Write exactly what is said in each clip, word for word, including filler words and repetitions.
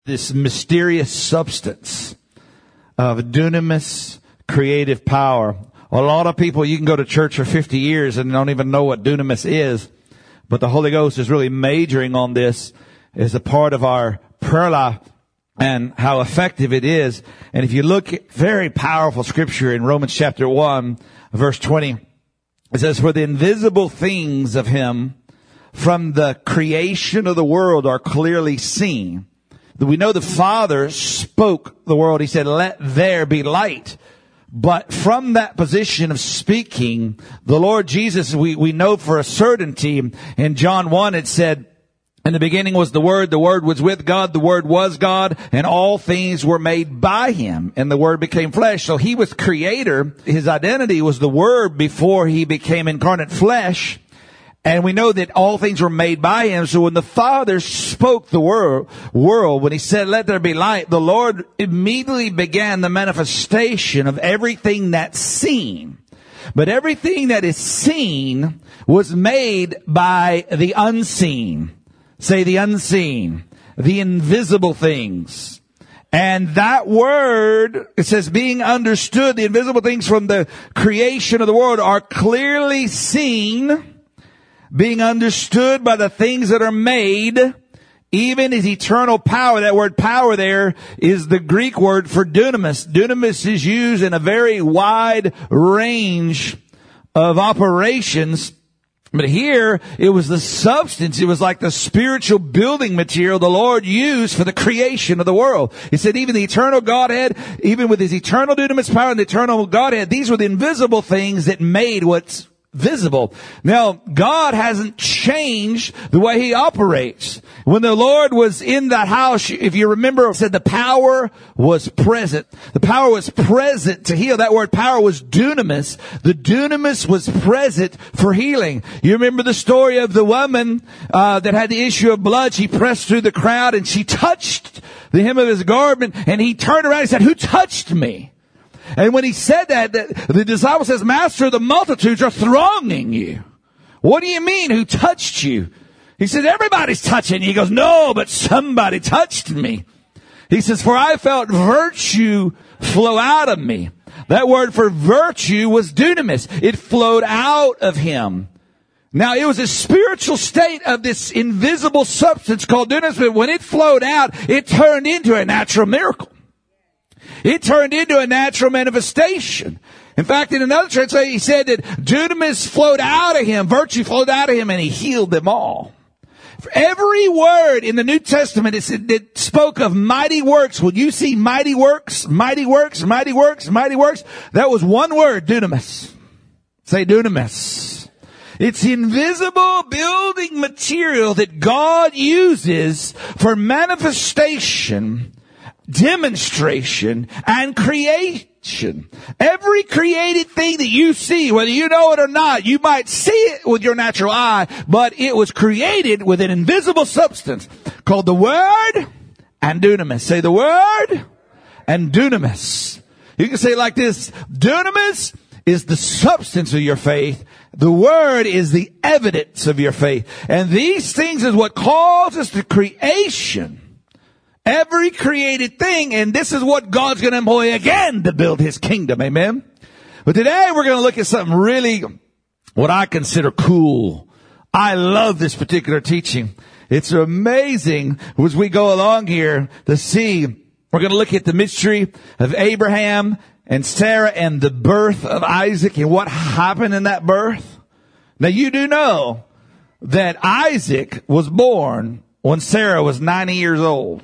this mysterious substance of dunamis, creative power. A lot of people, you can go to church for fifty years and don't even know what dunamis is. But the Holy Ghost is really majoring on this as a part of our prayer life and how effective it is. And if you look at very powerful scripture in Romans chapter one, verse twenty, it says, for the invisible things of him from the creation of the world are clearly seen. We know the Father spoke the world. He said, let there be light. But from that position of speaking, the Lord Jesus, we, we know for a certainty, in John one it said, in the beginning was the Word, the Word was with God, the Word was God, and all things were made by him, and the Word became flesh. So he was creator. His identity was the Word before he became incarnate flesh. And we know that all things were made by him. So when the Father spoke the wor- world, when he said, let there be light, the Lord immediately began the manifestation of everything that's seen. But everything that is seen was made by the unseen. Say the unseen, the invisible things. And that word, it says being understood, the invisible things from the creation of the world are clearly seen, being understood by the things that are made, even his eternal power. That word power there is the Greek word for dunamis. Dunamis is used in a very wide range of operations. But here, it was the substance. It was like the spiritual building material the Lord used for the creation of the world. He said even the eternal Godhead, even with his eternal dunamis power and the eternal Godhead, these were the invisible things that made what's visible. Now, God hasn't changed the way he operates. When the Lord was in that house, if you remember, it said the power was present. The power was present to heal. That word power was dunamis. The dunamis was present for healing. You remember the story of the woman uh, that had the issue of blood. She pressed through the crowd and she touched the hem of his garment, and he turned around and said, who touched me? And when he said that, the disciple says, Master, the multitudes are thronging you. What do you mean, who touched you? He said, everybody's touching you. He goes, no, but somebody touched me. He says, for I felt virtue flow out of me. That word for virtue was dunamis. It flowed out of him. Now, it was a spiritual state of this invisible substance called dunamis, but when it flowed out, it turned into a natural miracle. It turned into a natural manifestation. In fact, in another translation, he said that dunamis flowed out of him, virtue flowed out of him, and he healed them all. For every word in the New Testament it spoke of mighty works. When you see mighty works, mighty works, mighty works, mighty works, that was one word, dunamis. Say dunamis. It's invisible building material that God uses for manifestation, demonstration, and creation. Every created thing that you see, whether you know it or not, you might see it with your natural eye, but it was created with an invisible substance called the Word and dunamis. Say the Word and dunamis. You can say it like this: dunamis is the substance of your faith. The Word is the evidence of your faith. And these things is what causes the creation. Every created thing, and this is what God's going to employ again to build his kingdom. Amen. But today we're going to look at something really, what I consider cool. I love this particular teaching. It's amazing as we go along here to see. We're going to look at the mystery of Abraham and Sarah and the birth of Isaac and what happened in that birth. Now you do know that Isaac was born when Sarah was ninety years old.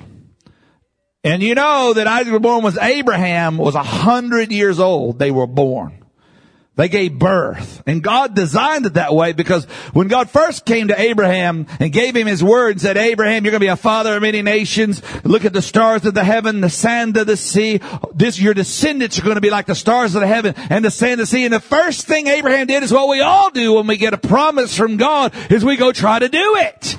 And you know that Isaac was born when Abraham was one hundred years old. They were born. They gave birth. And God designed it that way because when God first came to Abraham and gave him his word and said, Abraham, you're going to be a father of many nations. Look at the stars of the heaven, the sand of the sea. This, your descendants are going to be like the stars of the heaven and the sand of the sea. And the first thing Abraham did is what we all do when we get a promise from God is we go try to do it.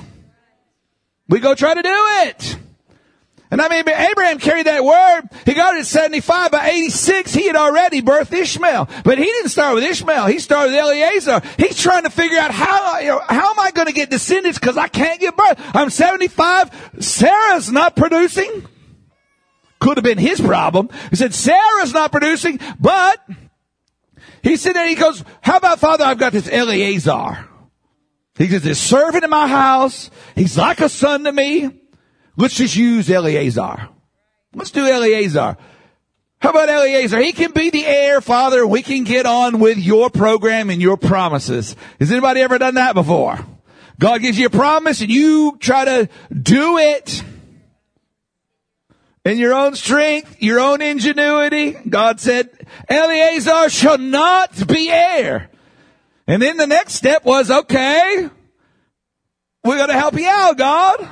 We go try to do it. And I mean, Abraham carried that word. He got it at seventy-five. By eighty-six, he had already birthed Ishmael. But he didn't start with Ishmael. He started with Eliezer. He's trying to figure out how, you know, how am I going to get descendants because I can't give birth? I'm seventy-five. Sarah's not producing. could have been his problem. He said, Sarah's not producing, but he said, and he goes, how about, Father, I've got this Eliezer. He says, this servant in my house. He's like a son to me. Let's just use Eliezer. Let's do Eliezer. How about Eliezer? He can be the heir, Father. We can get on with your program and your promises. Has anybody ever done that before? God gives you a promise and you try to do it in your own strength, your own ingenuity. God said, Eliezer shall not be heir. And then the next step was, okay, we're going to help you out, God.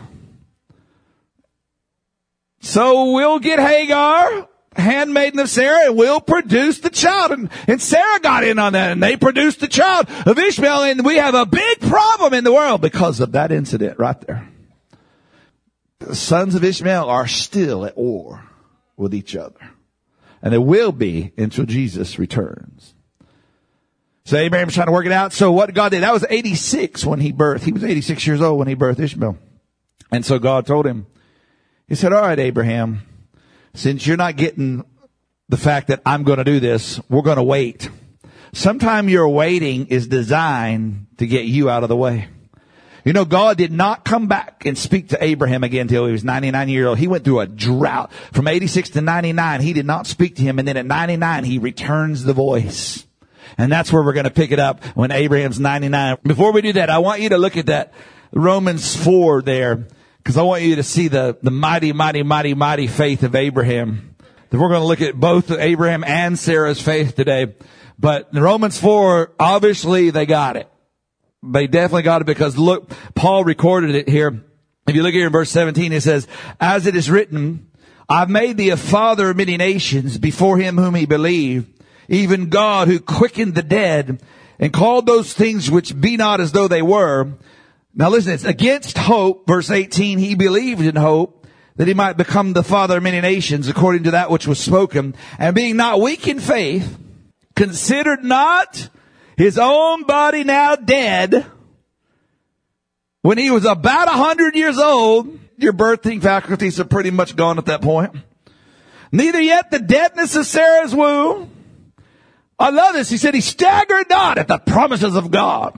So we'll get Hagar, handmaiden of Sarah, and we'll produce the child. And, and Sarah got in on that, and they produced the child of Ishmael. And we have a big problem in the world because of that incident right there. The sons of Ishmael are still at war with each other. And they will be until Jesus returns. So Abraham's trying to work it out. So what God did, that was eighty-six when he birthed. He was eighty-six years old when he birthed Ishmael. And so God told him, he said, all right, Abraham, since you're not getting the fact that I'm going to do this, we're going to wait. Sometime your waiting is designed to get you out of the way. You know, God did not come back and speak to Abraham again until he was ninety-nine years old. He went through a drought. From eighty-six to ninety-nine, he did not speak to him. And then at ninety-nine, he returns the voice. And that's where we're going to pick it up when Abraham's ninety-nine. Before we do that, I want you to look at that Romans four there, because I want you to see the, the mighty, mighty, mighty, mighty faith of Abraham. We're going to look at both Abraham and Sarah's faith today. But in Romans four, obviously they got it. They definitely got it because look, Paul recorded it here. If you look here in verse seventeen, it says, as it is written, I've made thee a father of many nations before him whom he believed, even God who quickened the dead and called those things which be not as though they were. Now listen, it's against hope. Verse eighteen, he believed in hope that he might become the father of many nations according to that which was spoken. And being not weak in faith, considered not his own body now dead when he was about a hundred years old. Your birthing faculties are pretty much gone at that point. Neither yet the deadness of Sarah's womb. I love this. He said he staggered not at the promises of God.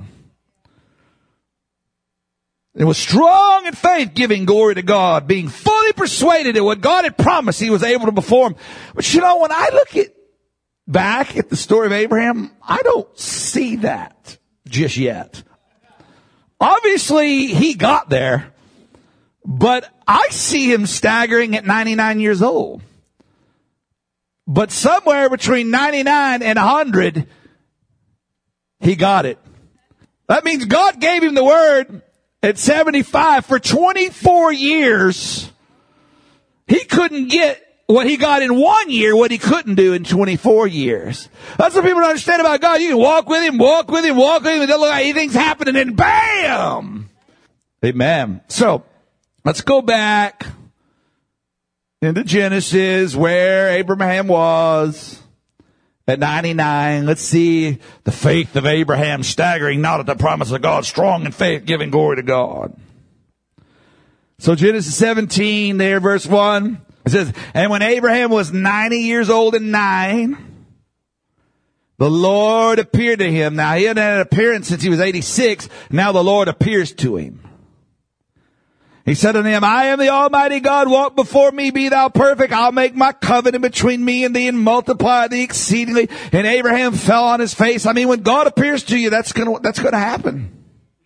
It was strong in faith, giving glory to God, being fully persuaded that what God had promised he was able to perform. But you know, when I look at back at the story of Abraham, I don't see that just yet. Obviously, he got there, but I see him staggering at ninety-nine years old. But somewhere between ninety-nine and one hundred, he got it. That means God gave him the word at seventy-five. For twenty-four years, he couldn't get what he got in one year, what he couldn't do in twenty-four years. That's what people don't understand about God. You can walk with him, walk with him, walk with him, and then look like anything's happening, and bam! Amen. So, let's go back into Genesis, where Abraham was at ninety-nine. Let's see the faith of Abraham, staggering not at the promise of God, strong in faith, giving glory to God. So Genesis seventeen there, verse one, it says, and when Abraham was ninety years old and nine, the Lord appeared to him. Now he hadn't had an appearance since he was eighty-six. Now the Lord appears to him. He said unto him, I am the Almighty God, walk before me, be thou perfect. I'll make my covenant between me and thee and multiply thee exceedingly. And Abraham fell on his face. I mean, when God appears to you, that's gonna, that's gonna happen.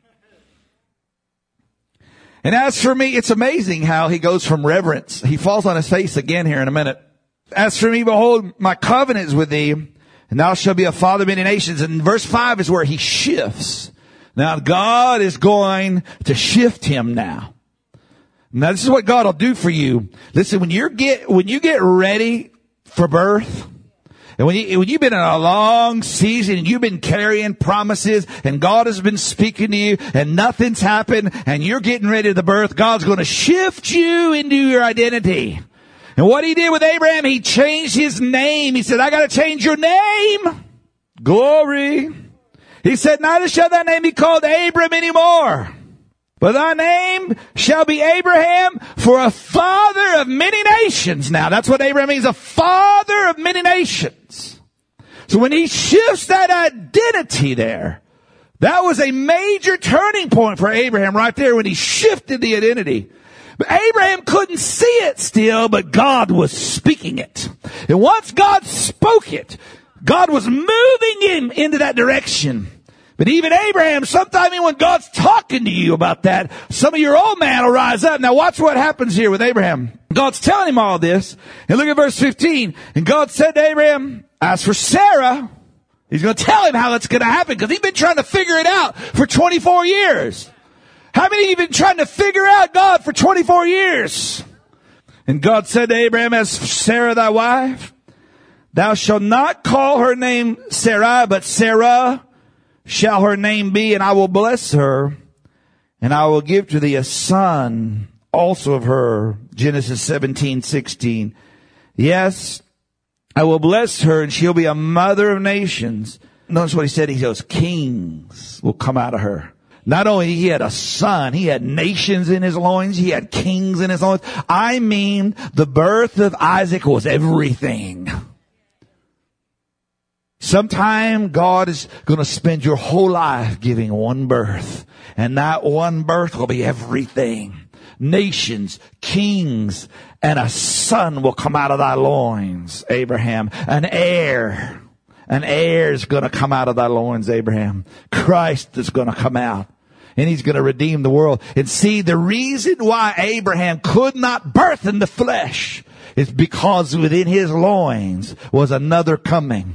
And as for me, it's amazing how he goes from reverence. He falls on his face again here in a minute. As for me, behold, my covenant is with thee, and thou shalt be a father of many nations. And verse five is where he shifts. Now God is going to shift him now. Now this is what God will do for you. Listen, when you get, when you get ready for birth, and when you, when you've been in a long season and you've been carrying promises and God has been speaking to you and nothing's happened and you're getting ready to birth, God's going to shift you into your identity. And what he did with Abraham, he changed his name. He said, I got to change your name. Glory. He said, neither shall thy name be called Abram anymore, but thy name shall be Abraham, for a father of many nations nations now. That's what Abraham means, a father of many nations. So when he shifts that identity there, that was a major turning point for Abraham right there when he shifted the identity. But Abraham couldn't see it still, but God was speaking it. And once God spoke it, God was moving him into that direction. But even Abraham, sometimes when God's talking to you about that, some of your old man will rise up. Now watch what happens here with Abraham. God's telling him all this. And look at verse fifteen. And God said to Abraham, as for Sarah, he's going to tell him how that's going to happen because he's been trying to figure it out for twenty-four years. How many of you have been trying to figure out God for twenty-four years? And God said to Abraham, as for Sarah thy wife, thou shalt not call her name Sarai, but Sarah shall her name be, and I will bless her, and I will give to thee a son also of her. Genesis seventeen sixteen. Yes, I will bless her, and she'll be a mother of nations. Notice what he said. He goes, kings will come out of her. Not only he had a son, he had nations in his loins, he had kings in his loins. I mean, the birth of Isaac was everything. Sometime God is going to spend your whole life giving one birth. And that one birth will be everything. Nations, kings, and a son will come out of thy loins, Abraham. An heir. An heir is going to come out of thy loins, Abraham. Christ is going to come out. And he's going to redeem the world. And see, the reason why Abraham could not birth in the flesh is because within his loins was another coming.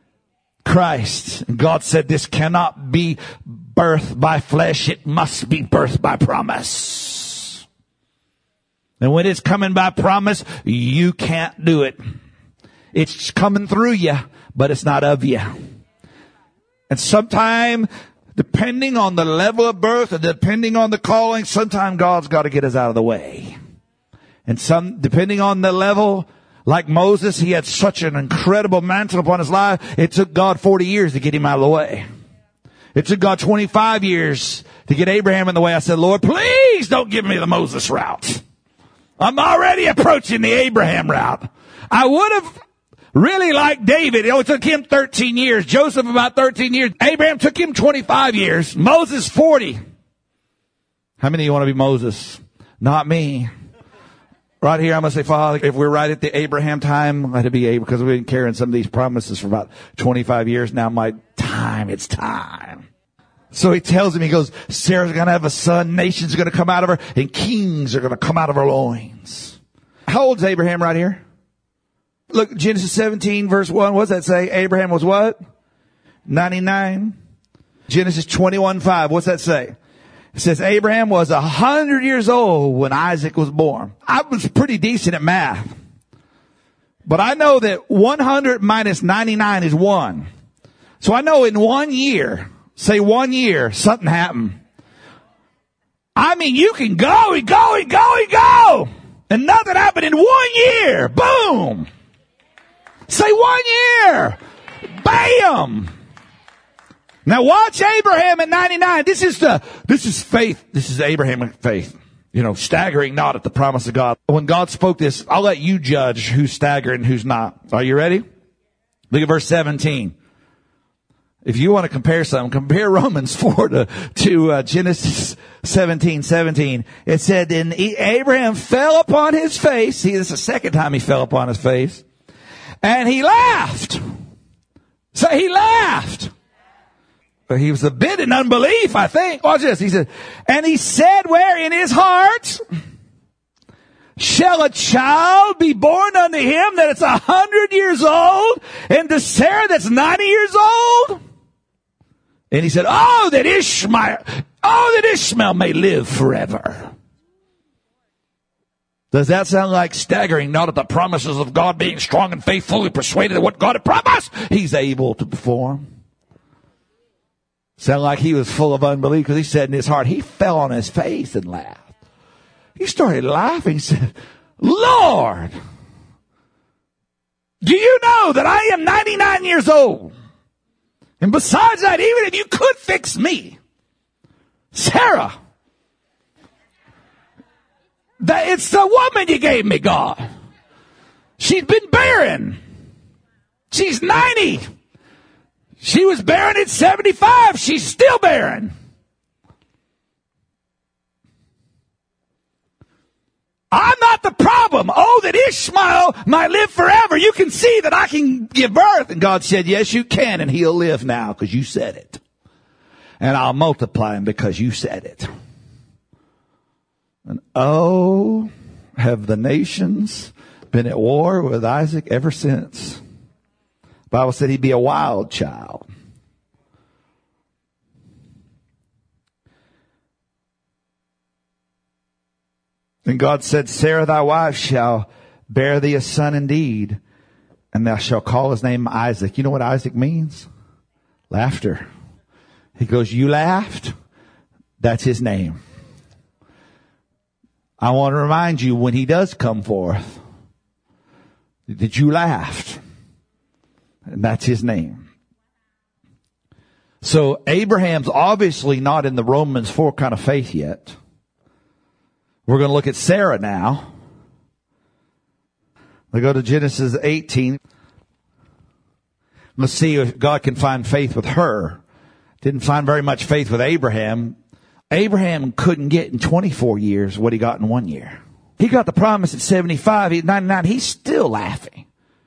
Christ. And God said this cannot be birthed by flesh. It must be birthed by promise. And when it's coming by promise, you can't do it. It's coming through you, but it's not of you. And sometime, depending on the level of birth and depending on the calling, sometime God's got to get us out of the way. And some, depending on the level, like Moses, he had such an incredible mantle upon his life. It took God forty years to get him out of the way. It took God twenty-five years to get Abraham in the way. I said, Lord, please don't give me the Moses route. I'm already approaching the Abraham route. I would have really liked David. It only took him thirteen years. Joseph about thirteen years. Abraham took him twenty-five years. Moses forty. How many of you want to be Moses? Not me. Right here, I'm going to say, Father, if we're right at the Abraham time, let it be Abraham, because we've been carrying some of these promises for about twenty-five years now. My time, it's time. So he tells him, he goes, Sarah's going to have a son, nations are going to come out of her, and kings are going to come out of her loins. How old is Abraham right here? Look, Genesis seventeen, verse one, what does that say? Abraham was what? ninety-nine. Genesis twenty-one, five, what's that say? It says Abraham was a hundred years old when Isaac was born. I was pretty decent at math. But I know that one hundred minus ninety-nine is one. So I know in one year, say one year, something happened. I mean, you can go and go and go and go. And nothing happened in one year. Boom. Say one year. Bam. Now watch Abraham at ninety-nine. This is the, this is faith. This is Abraham faith. You know, staggering not at the promise of God. When God spoke this, I'll let you judge who's staggering and who's not. Are you ready? Look at verse seventeen. If you want to compare something, compare Romans four to, to uh, Genesis seventeen, seventeen. It said, and Abraham fell upon his face. See, this is the second time he fell upon his face. And he laughed. So he laughed. But he was a bit in unbelief, I think. Watch this. He said, and he said, where in his heart shall a child be born unto him that is a hundred years old, and to Sarah that's ninety years old? And he said, oh, that Ishmael, oh, that Ishmael may live forever. Does that sound like staggering not at the promises of God, being strong and faithfully persuaded that what God had promised, he's able to perform? Sound like he was full of unbelief, because he said in his heart, he fell on his face and laughed. He started laughing. He said, Lord, do you know that I am ninety-nine years old? And besides that, even if you could fix me, Sarah, that it's the woman you gave me, God. She's been barren. She's ninety. She was barren at seventy-five. She's still barren. I'm not the problem. Oh, that Ishmael might live forever. You can see that I can give birth. And God said, yes, you can. And he'll live now because you said it. And I'll multiply him because you said it. And oh, have the nations been at war with Isaac ever since. The Bible said he'd be a wild child. And God said, Sarah thy wife shall bear thee a son indeed, and thou shalt call his name Isaac. You know what Isaac means? Laughter. He goes, you laughed? That's his name. I want to remind you when he does come forth that you laughed. And that's his name. So Abraham's obviously not in the Romans four kind of faith yet. We're going to look at Sarah now. We go to Genesis eighteen. Let's see if God can find faith with her. Didn't find very much faith with Abraham. Abraham couldn't get in twenty-four years what he got in one year. He got the promise at seventy-five. At ninety-nine, he's still laughing.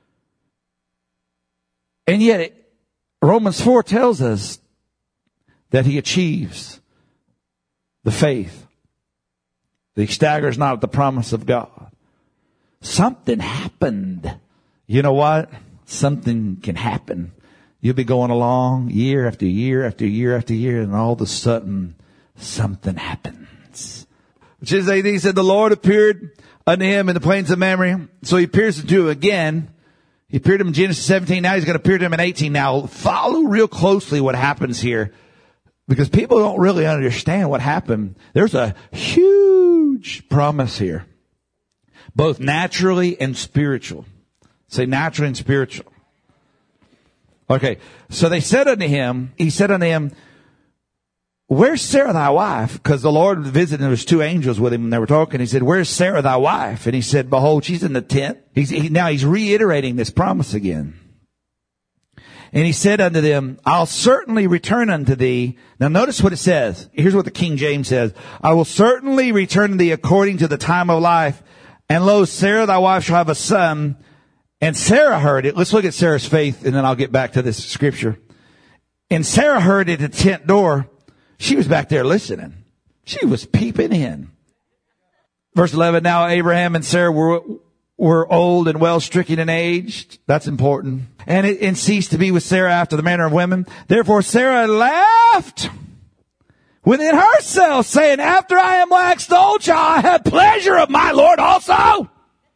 And yet it, Romans four tells us that he achieves the faith. He staggers not at the promise of God. Something happened. You know what? Something can happen. You'll be going along year after year after year after year, and all of a sudden, something happens. Genesis eighteen said, the Lord appeared unto him in the plains of Mamre. So he appears to him again. He appeared to him in Genesis seventeen. Now he's going to appear to him in eighteen. Now follow real closely what happens here, because people don't really understand what happened. There's a huge promise here, both naturally and spiritual. Say naturally and spiritual. Okay, so they said unto him, he said unto him, where's Sarah thy wife? Because the Lord visited, and there was two angels with him, and they were talking. He said, where's Sarah thy wife? And he said, behold, she's in the tent. He's, he, now he's reiterating this promise again. And he said unto them, I'll certainly return unto thee. Now notice what it says. Here's what the King James says. I will certainly return to thee according to the time of life. And lo, Sarah thy wife shall have a son. And Sarah heard it. Let's look at Sarah's faith, and then I'll get back to this scripture. And Sarah heard it at the tent door. She was back there listening. She was peeping in. Verse eleven, now Abraham and Sarah were were old and well stricken in age. That's important. And it and ceased to be with Sarah after the manner of women. Therefore Sarah laughed within herself, saying, after I am waxed old, shall I have pleasure of my Lord also?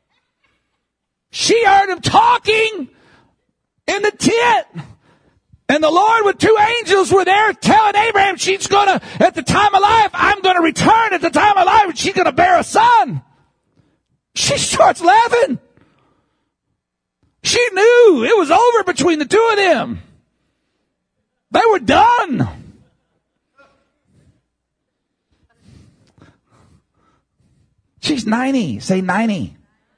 She heard him talking in the tent. And the Lord with two angels were there telling Abraham she's going to, at the time of life, I'm going to return at the time of life, and she's going to bear a son. She starts laughing. She knew it was over between the two of them. They were done. She's ninety. Say ninety.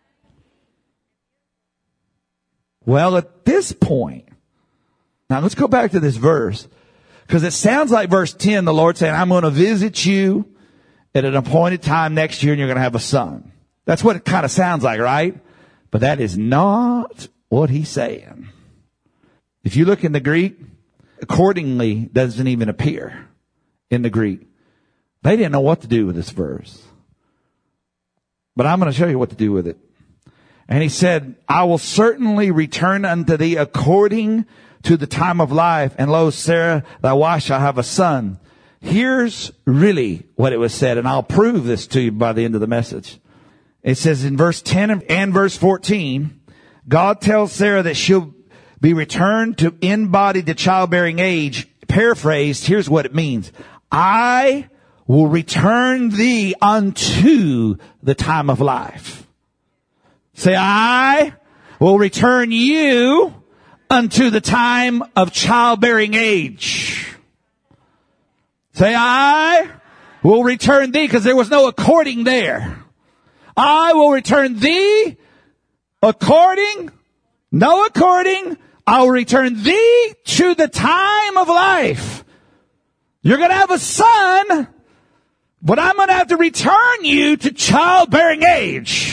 Well, at this point, now let's go back to this verse, because it sounds like verse ten, the Lord saying, I'm going to visit you at an appointed time next year and you're going to have a son. That's what it kind of sounds like, right? But that is not what he's saying. If you look in the Greek, accordingly doesn't even appear in the Greek. They didn't know what to do with this verse. But I'm going to show you what to do with it. And he said, I will certainly return unto thee according to the time of life. And lo, Sarah, thy wife shall have a son. Here's really what it was said. And I'll prove this to you by the end of the message. It says in verse ten and verse fourteen, God tells Sarah that she'll be returned to in-body to childbearing age. Paraphrased, here's what it means. I will return thee unto the time of life. Say, I will return you unto the time of childbearing age. Say, I will return thee, because there was no according there. I will return thee According, no according, I will return thee to the time of life. You're going to have a son, but I'm going to have to return you to childbearing age.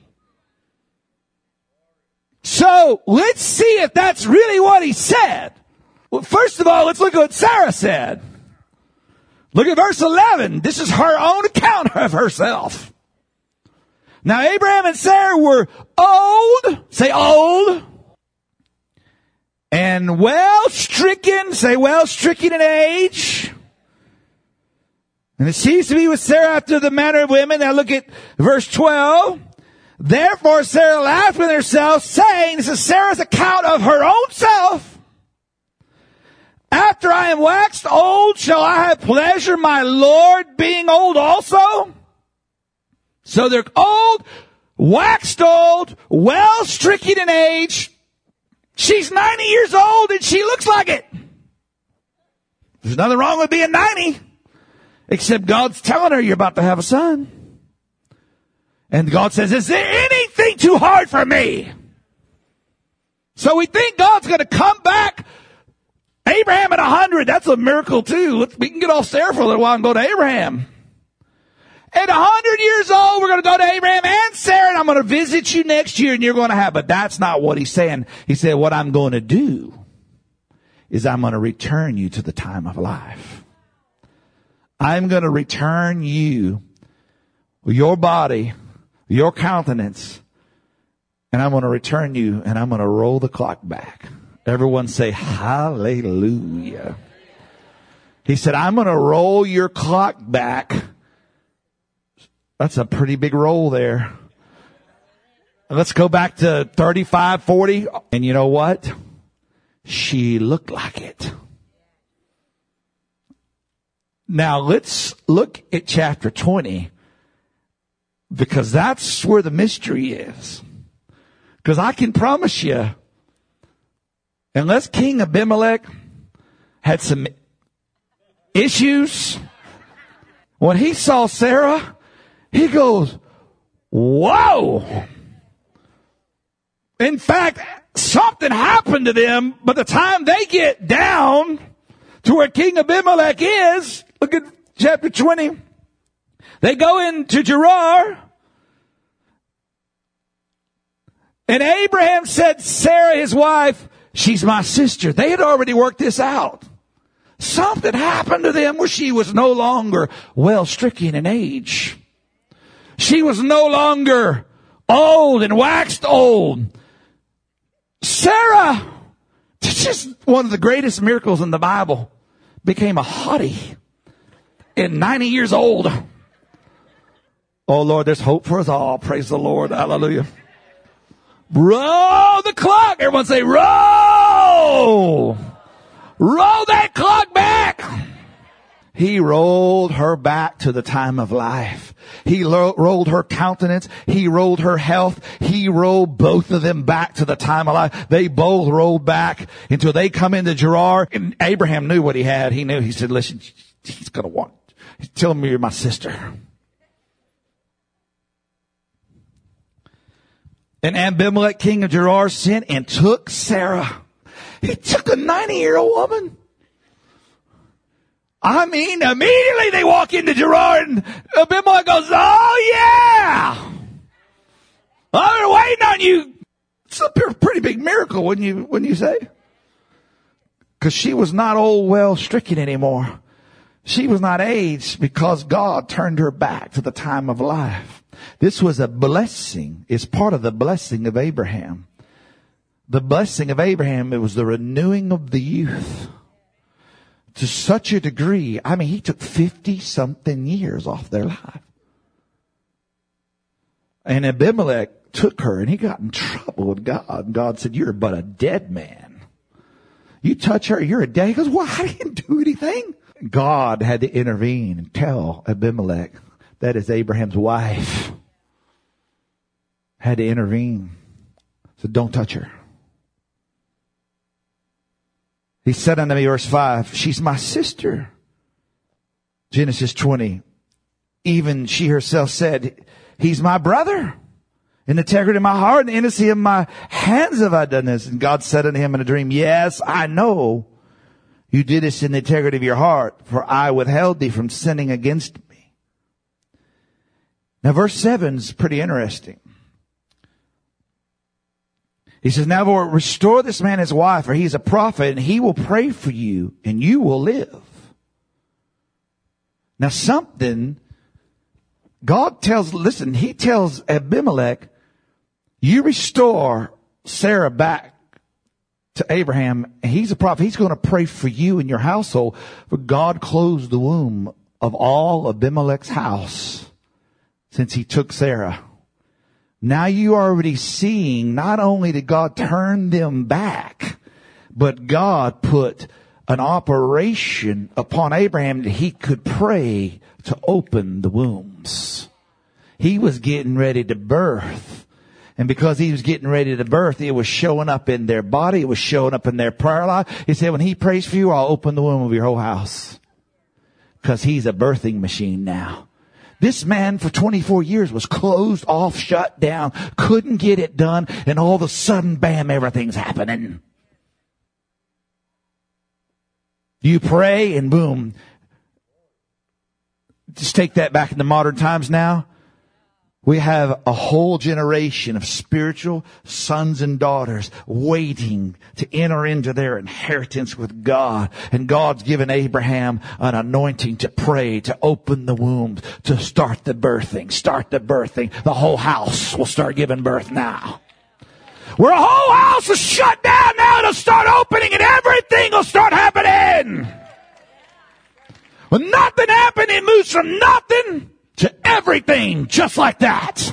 So let's see if that's really what he said. Well, first of all, let's look at what Sarah said. Look at verse eleven. This is her own account of herself. Now, Abraham and Sarah were old. Say old. And well stricken. Say well stricken in age. And it seems to be with Sarah after the manner of women. Now look at verse twelve. Therefore Sarah laughed with herself, saying, this is Sarah's account of her own self. After I am waxed old, shall I have pleasure, my Lord, being old also? So they're old, waxed old, well stricken in age. She's ninety years old and she looks like it. There's nothing wrong with being ninety, except God's telling her you're about to have a son. And God says, is there anything too hard for me? So we think God's going to come back. Abraham at a hundred, that's a miracle too. Let's, we can get off Sarah for a little while and go to Abraham. At a hundred years old, we're going to go to Abraham and Sarah, and I'm going to visit you next year, and you're going to have, but that's not what he's saying. He said, what I'm going to do is I'm going to return you to the time of life. I'm going to return you, your body, your countenance, and I'm going to return you, and I'm going to roll the clock back. Everyone say hallelujah. He said, I'm going to roll your clock back. That's a pretty big roll there. Let's go back to thirty-five, forty. And you know what? She looked like it. Now let's look at chapter twenty, because that's where the mystery is. Because I can promise you, unless King Abimelech had some issues, when he saw Sarah, he goes, whoa. In fact, something happened to them. By the time they get down to where King Abimelech is, look at chapter twenty. They go into Gerar. And Abraham said, Sarah, his wife, she's my sister. They had already worked this out. Something happened to them where she was no longer well stricken in age. She was no longer old and waxed old. Sarah, just one of the greatest miracles in the Bible, became a hottie at ninety years old. Oh Lord, there's hope for us all. Praise the Lord. Hallelujah. Roll the clock. Everyone say, roll. Roll that clock back. He rolled her back to the time of life. He lo- rolled her countenance. He rolled her health. He rolled both of them back to the time of life. They both rolled back until they come into Gerar. And Abraham knew what he had. He knew. He said, listen, he's going to want, tell me you're my sister. And Abimelech, king of Gerar, sent and took Sarah. He took a ninety-year-old woman. I mean, immediately they walk into Gerar and Abimelech goes, oh yeah! I've been waiting on you. It's a pretty big miracle, wouldn't you, wouldn't you say? Because she was not old, well stricken anymore. She was not aged because God turned her back to the time of life. This was a blessing. It's part of the blessing of Abraham. The blessing of Abraham, it was the renewing of the youth. To such a degree, I mean, he took fifty something years off their life. And Abimelech took her and he got in trouble with God. And God said, you're but a dead man. You touch her, you're a dead. He goes, well, I didn't do anything. God had to intervene and tell Abimelech, that is Abraham's wife, had to intervene. So don't touch her. He said unto me, verse five, she's my sister. Genesis twenty. Even she herself said, he's my brother. In the integrity of my heart and the innocency of my hands have I done this. And God said unto him in a dream, yes, I know you did this in the integrity of your heart, for I withheld thee from sinning against me. Now verse seven is pretty interesting. He says, now Lord, restore this man his wife, for he is a prophet, and he will pray for you, and you will live. Now something, God tells, listen, he tells Abimelech, you restore Sarah back to Abraham, and he's a prophet. He's going to pray for you and your household. For God closed the womb of all Abimelech's house since he took Sarah. Now you are already seeing not only did God turn them back, but God put an operation upon Abraham that he could pray to open the wombs. He was getting ready to birth. And because he was getting ready to birth, it was showing up in their body. It was showing up in their prayer life. He said, when he prays for you, I'll open the womb of your whole house. Because he's a birthing machine now. This man for twenty-four years was closed off, shut down, couldn't get it done, and all of a sudden, bam, everything's happening. You pray and boom. Just take that back into modern times now. We have a whole generation of spiritual sons and daughters waiting to enter into their inheritance with God. And God's given Abraham an anointing to pray, to open the womb, to start the birthing, start the birthing. The whole house will start giving birth now. Where a whole house is shut down now, it'll start opening and everything will start happening. When nothing happened, it moves from nothing to everything, just like that.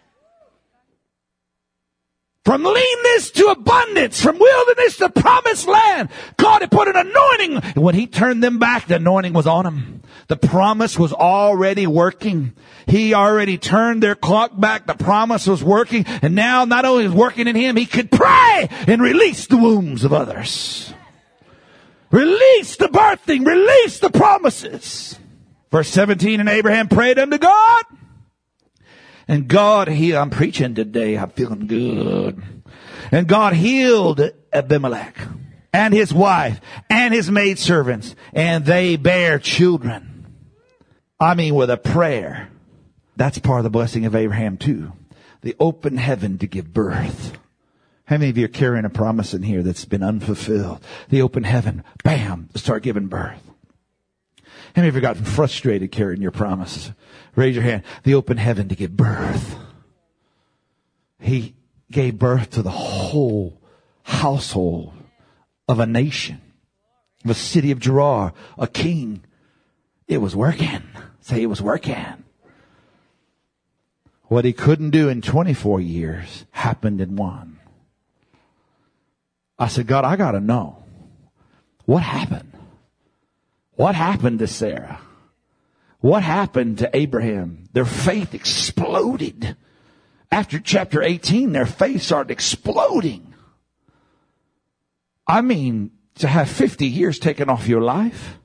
From leanness to abundance, from wilderness to promised land. God had put an anointing. And when he turned them back, the anointing was on them. The promise was already working. He already turned their clock back. The promise was working. And now not only is working in him, he could pray and release the wombs of others. Release the birthing. Release the promises. Verse seventeen, and Abraham prayed unto God. And God, he, I'm preaching today. I'm feeling good. And God healed Abimelech and his wife and his maidservants, and they bare children. I mean, with a prayer. That's part of the blessing of Abraham too. The open heaven to give birth. How many of you are carrying a promise in here that's been unfulfilled? The open heaven, bam, to start giving birth. How many of you have gotten frustrated carrying your promises? Raise your hand. The open heaven to give birth. He gave birth to the whole household of a nation, of a city of Gerar, a king. It was working. Say it was working. What he couldn't do in twenty-four years happened in one. I said, God, I got to know. What happened? What happened to Sarah? What happened to Abraham? Their faith exploded. After chapter eighteen, their faith started exploding. I mean, to have fifty years taken off your life,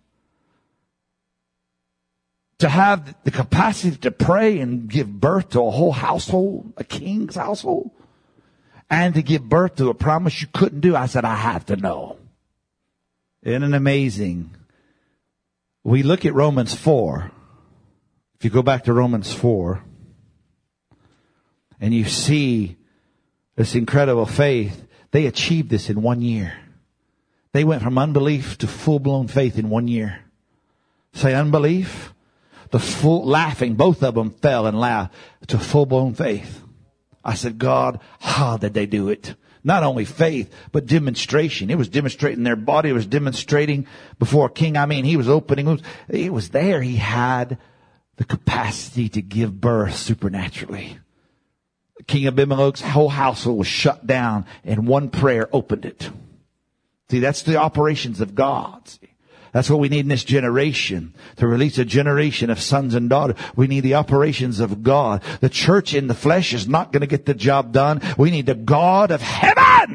to have the capacity to pray and give birth to a whole household, a king's household, and to give birth to a promise you couldn't do. I said, I have to know. Isn't it amazing? We look at Romans four. If you go back to Romans four, and you see this incredible faith, they achieved this in one year. They went from unbelief to full-blown faith in one year. Say unbelief, the full laughing, both of them fell and laughed to full-blown faith. I said, God, how did they do it? Not only faith, but demonstration. It was demonstrating their body. It was demonstrating before a king. I mean, he was opening. It was there. He had the capacity to give birth supernaturally. King Abimelech's whole household was shut down, and one prayer opened it. See, that's the operations of God. See? That's what we need in this generation, to release a generation of sons and daughters. We need the operations of God. The church in the flesh is not going to get the job done. We need the God of heaven.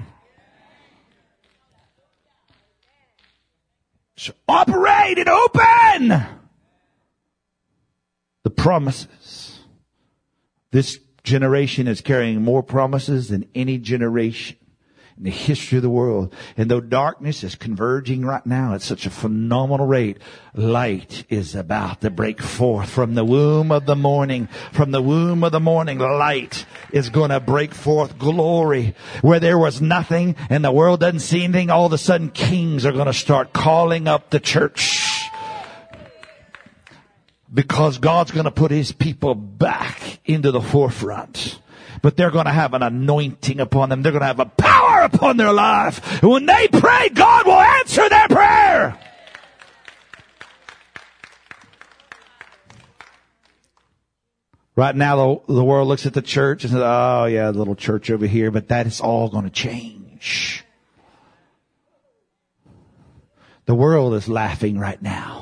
So operate and open the promises. This generation is carrying more promises than any generation in the history of the world. And though darkness is converging right now at such a phenomenal rate, light is about to break forth from the womb of the morning. From the womb of the morning, light is going to break forth glory. Where there was nothing and the world doesn't see anything, all of a sudden kings are going to start calling up the church. Because God's going to put His people back into the forefront. But they're going to have an anointing upon them. They're going to have a power upon their life. And when they pray, God will answer their prayer. Right now, the, the world looks at the church and says, oh, yeah, little church over here. But that is all going to change. The world is laughing right now.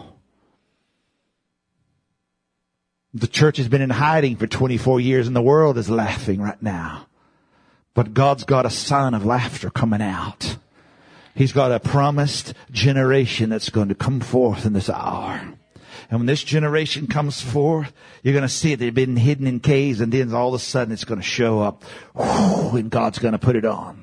The church has been in hiding for twenty-four years and the world is laughing right now. But God's got a sign of laughter coming out. He's got a promised generation that's going to come forth in this hour. And when this generation comes forth, you're going to see it. They've been hidden in caves and then all of a sudden it's going to show up. Whew, and God's going to put it on.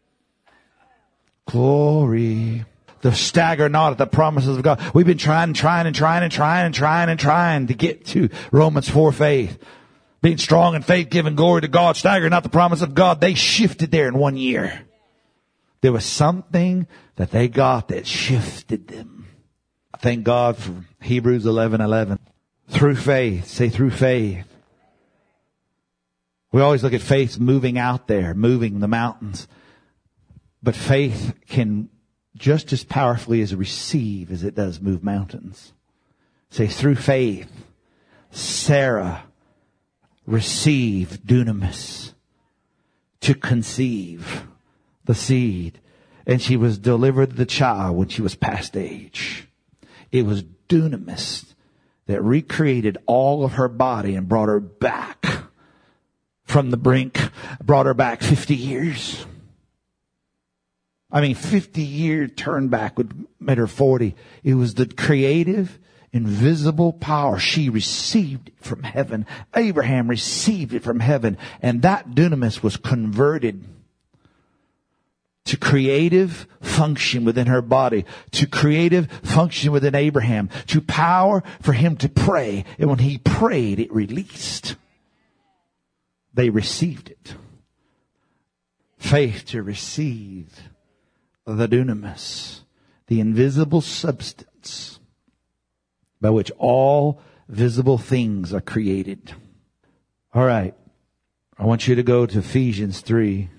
Glory. The stagger not at the promises of God. We've been trying and trying and trying and trying and trying and trying to get to Romans four faith. Being strong in faith, giving glory to God. Stagger not the promise of God. They shifted there in one year. There was something that they got that shifted them. I thank God for Hebrews eleven eleven. Through faith. Say through faith. We always look at faith moving out there, moving the mountains. But faith can just as powerfully as receive as it does move mountains. Say, through faith, Sarah received dunamis to conceive the seed. And she was delivered the child when she was past age. It was dunamis that recreated all of her body and brought her back from the brink, brought her back fifty years. I mean, fifty year turn back would make her forty. It was the creative, invisible power. She received it from heaven. Abraham received it from heaven. And that dunamis was converted to creative function within her body, to creative function within Abraham, to power for him to pray. And when he prayed, it released. They received it. Faith to receive the dunamis, the invisible substance by which all visible things are created. All right. I want you to go to Ephesians three.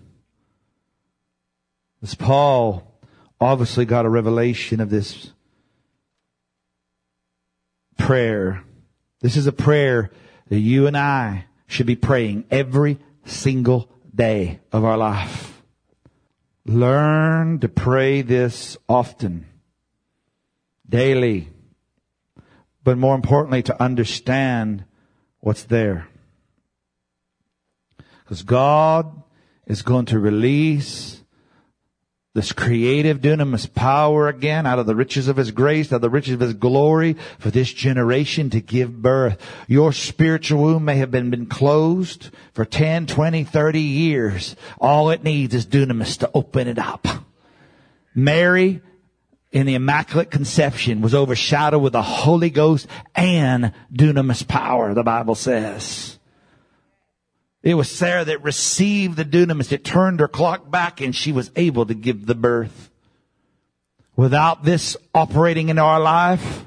As Paul obviously got a revelation of this prayer. This is a prayer that you and I should be praying every single day of our life. Learn to pray this often, daily, but more importantly, to understand what's there. Because God is going to release this creative dunamis power again out of the riches of His grace, out of the riches of His glory for this generation to give birth. Your spiritual womb may have been, been closed for ten, twenty, thirty years. All it needs is dunamis to open it up. Mary in the Immaculate Conception was overshadowed with the Holy Ghost and dunamis power, the Bible says. It was Sarah that received the dunamis. It turned her clock back and she was able to give the birth. Without this operating in our life,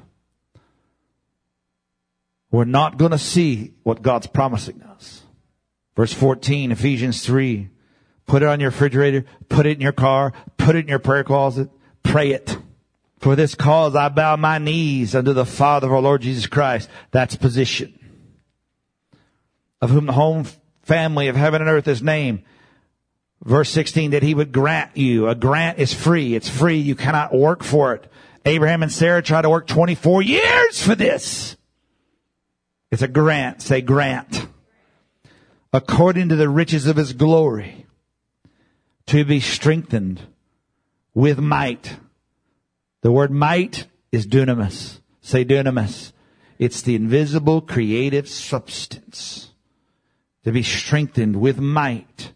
we're not going to see what God's promising us. Verse fourteen, Ephesians three. Put it on your refrigerator. Put it in your car. Put it in your prayer closet. Pray it. For this cause I bow my knees unto the Father of our Lord Jesus Christ. That's position. Of whom the whole family of heaven and earth is named. Verse sixteen, that He would grant you. A grant is free. It's free. You cannot work for it. Abraham and Sarah tried to work twenty-four years for this. It's a grant. Say grant. According to the riches of His glory, to be strengthened with might. The word might is dunamis. Say dunamis. It's the invisible creative substance to be strengthened with might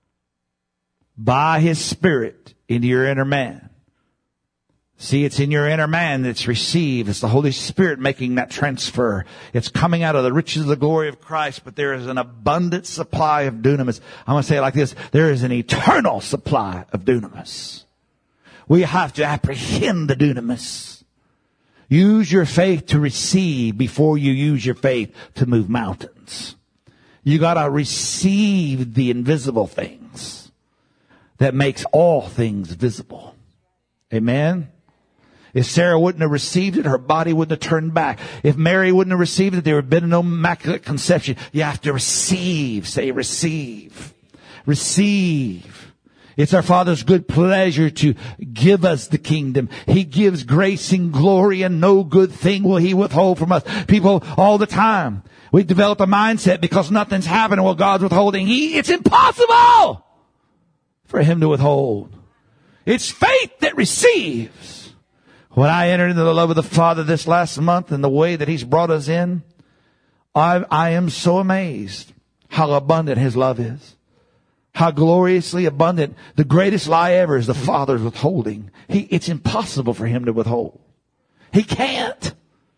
by His Spirit into your inner man. See, it's in your inner man that's received. It's the Holy Spirit making that transfer. It's coming out of the riches of the glory of Christ, but there is an abundant supply of dunamis. I'm going to say it like this. There is an eternal supply of dunamis. We have to apprehend the dunamis. Use your faith to receive before you use your faith to move mountains. You got to receive the invisible things that makes all things visible. Amen. If Sarah wouldn't have received it, her body wouldn't have turned back. If Mary wouldn't have received it, there would have been no immaculate conception. You have to receive. Say receive. Receive. It's our Father's good pleasure to give us the kingdom. He gives grace and glory, and no good thing will He withhold from us. People all the time, we develop a mindset because nothing's happening while God's withholding. He, it's impossible for Him to withhold. It's faith that receives. When I entered into the love of the Father this last month and the way that He's brought us in, I, I am so amazed how abundant His love is. How gloriously abundant. The greatest lie ever is the Father's withholding. He, it's impossible for Him to withhold. He can't.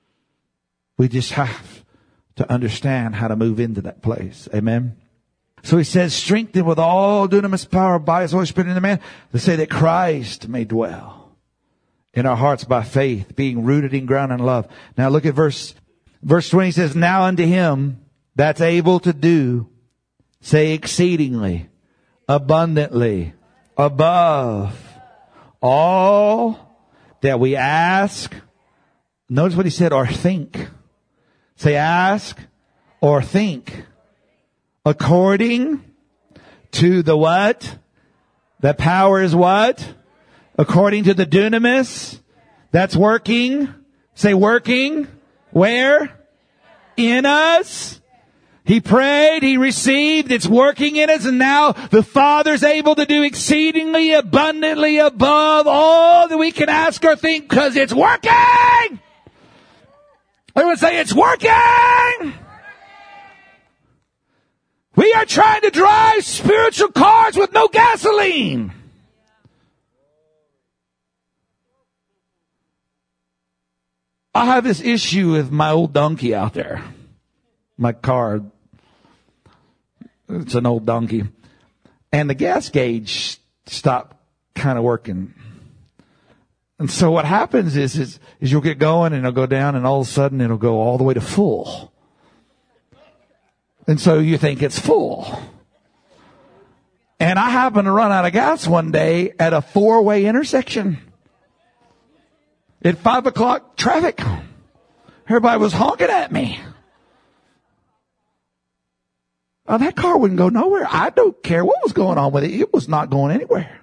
We just have to understand how to move into that place. Amen. So He says, strengthened with all dunamis power by His Holy Spirit in the man, to say that Christ may dwell in our hearts by faith, being rooted and grounded in love. Now look at verse, verse twenty says, now unto Him that's able to do, say exceedingly, abundantly, above all that we ask. Notice what He said, or think. Say ask or think. According to the what? The power is what? According to the dunamis that's working. Say working. Where? In us. He prayed, He received, it's working in us, and now the Father's able to do exceedingly abundantly above all that we can ask or think, because it's working! Everyone say, it's working! We are trying to drive spiritual cars with no gasoline. I have this issue with my old donkey out there. My car. It's an old donkey. And the gas gauge stopped kind of working. And so what happens is, is, is you'll get going and it'll go down, and all of a sudden it'll go all the way to full. And so you think it's full. And I happened to run out of gas one day at a four-way intersection. At five o'clock traffic. Everybody was honking at me. Oh, that car wouldn't go nowhere. I don't care what was going on with it. It was not going anywhere.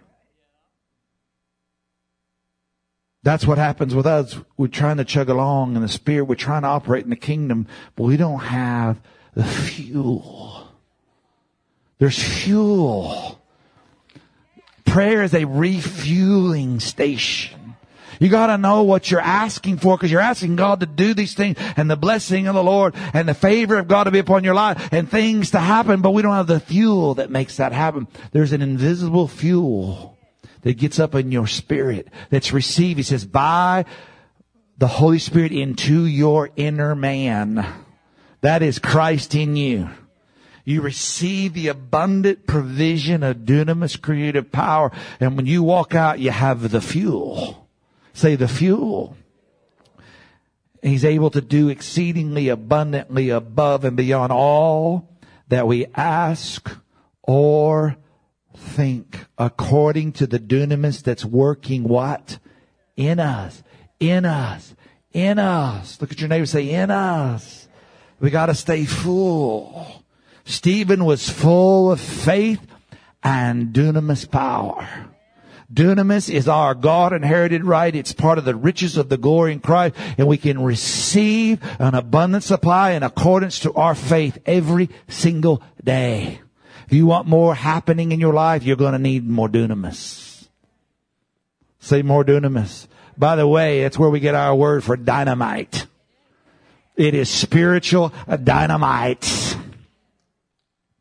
That's what happens with us. We're trying to chug along in the Spirit. We're trying to operate in the kingdom, but we don't have the fuel. There's fuel. Prayer is a refueling station. You got to know what you're asking for, because you're asking God to do these things, and the blessing of the Lord and the favor of God to be upon your life and things to happen, but we don't have the fuel that makes that happen. There's an invisible fuel that gets up in your spirit that's received. He says, by the Holy Spirit into your inner man. That is Christ in you. You receive the abundant provision of dunamis creative power, and when you walk out, you have the fuel. Say the fuel. He's able to do exceedingly abundantly above and beyond all that we ask or think, according to the dunamis that's working what? In us. In us. In us. Look at your neighbor, say in us. We got to stay full. Stephen was full of faith and dunamis power. Dunamis is our God-inherited right. It's part of the riches of the glory in Christ, and we can receive an abundant supply in accordance to our faith every single day. If you want more happening in your life, you're going to need more dunamis. Say more dunamis. By the way, that's where we get our word for dynamite. It is spiritual dynamite.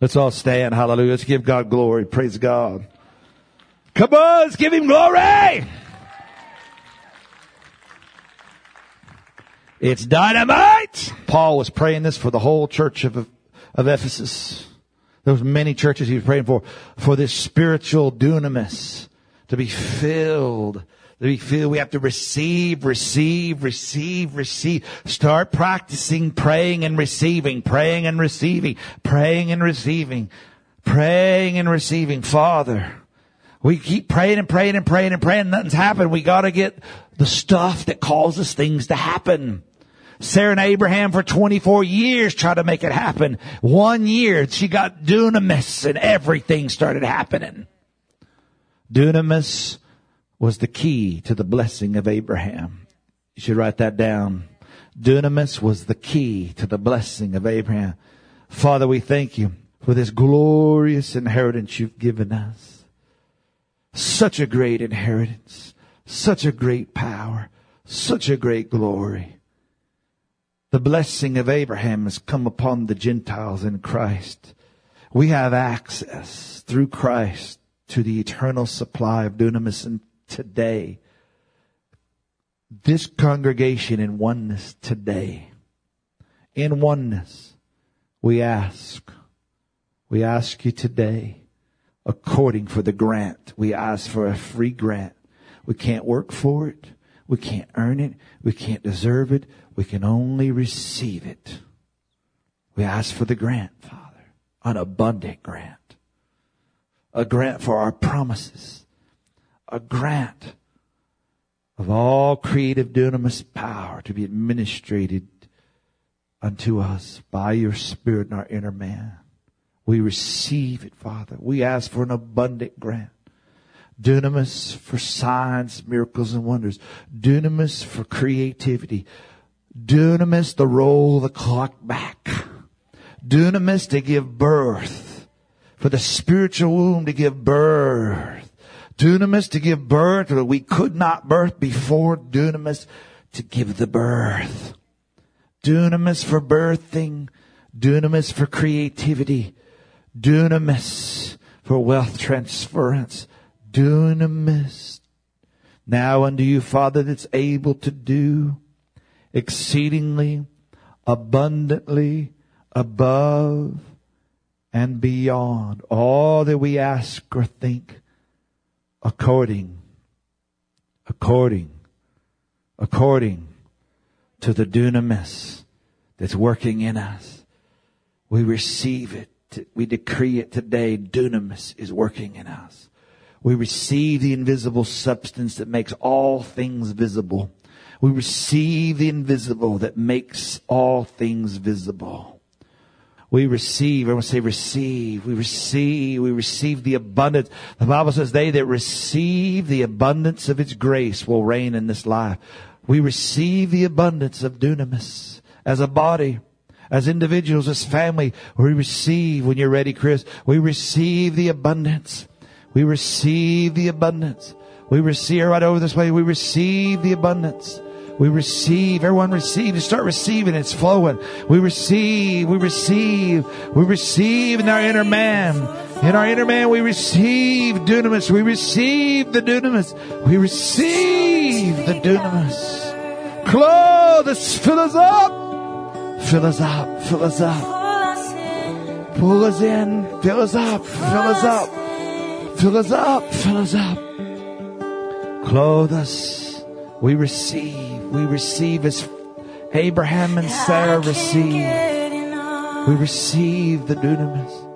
Let's all stand. Hallelujah. Let's give God glory. Praise God. Come on, let's give him glory. It's dynamite. Paul was praying this for the whole church of, of Ephesus. There was many churches he was praying for, for this spiritual dunamis to be filled. To be filled. We have to receive, receive, receive, receive. Start practicing praying and receiving, praying and receiving, praying and receiving, praying and receiving. Father, we keep praying and praying and praying and praying. Nothing's happened. We got to get the stuff that causes things to happen. Sarah and Abraham for twenty-four years tried to make it happen. One year, she got dunamis and everything started happening. Dunamis was the key to the blessing of Abraham. You should write that down. Dunamis was the key to the blessing of Abraham. Father, we thank you for this glorious inheritance you've given us. Such a great inheritance. Such a great power. Such a great glory. The blessing of Abraham has come upon the Gentiles in Christ. We have access through Christ to the eternal supply of dunamis. And today, this congregation in oneness today, in oneness, we ask, we ask you today, according for the grant, we ask for a free grant. We can't work for it. We can't earn it. We can't deserve it. We can only receive it. We ask for the grant, Father, an abundant grant, a grant for our promises, a grant of all creative dunamis power to be administrated unto us by your Spirit in our inner man. We receive it, Father. We ask for an abundant grant. Dunamis for signs, miracles, and wonders. Dunamis for creativity. Dunamis to roll the clock back. Dunamis to give birth. For the spiritual womb to give birth. Dunamis to give birth that we could not birth before. Dunamis to give the birth. Dunamis for birthing. Dunamis for creativity. Dunamis for wealth transference. Dunamis. Now unto you, Father, that's able to do exceedingly, abundantly, above, and beyond all that we ask or think, according, according, according to the dunamis that's working in us. We receive it. We decree it today. Dunamis is working in us. We receive the invisible substance that makes all things visible. We receive the invisible that makes all things visible. We receive, everyone say receive. We receive, we receive the abundance. The Bible says they that receive the abundance of its grace will reign in this life. We receive the abundance of dunamis as a body, as individuals, as family. We receive, when you're ready, Chris, we receive the abundance. We receive the abundance. We receive, right over this way, we receive the abundance. We receive, everyone receive, start receiving, it's flowing. We receive, we receive, we receive in our inner man. In our inner man, we receive dunamis. We receive the dunamis. We receive the dunamis. Clothe us, fill us up. Fill us up, fill us up. Pull us in, fill us up, fill us up. Fill us up, fill us up. Clothe us. We receive. We receive as Abraham and Sarah received. We receive the dunamis.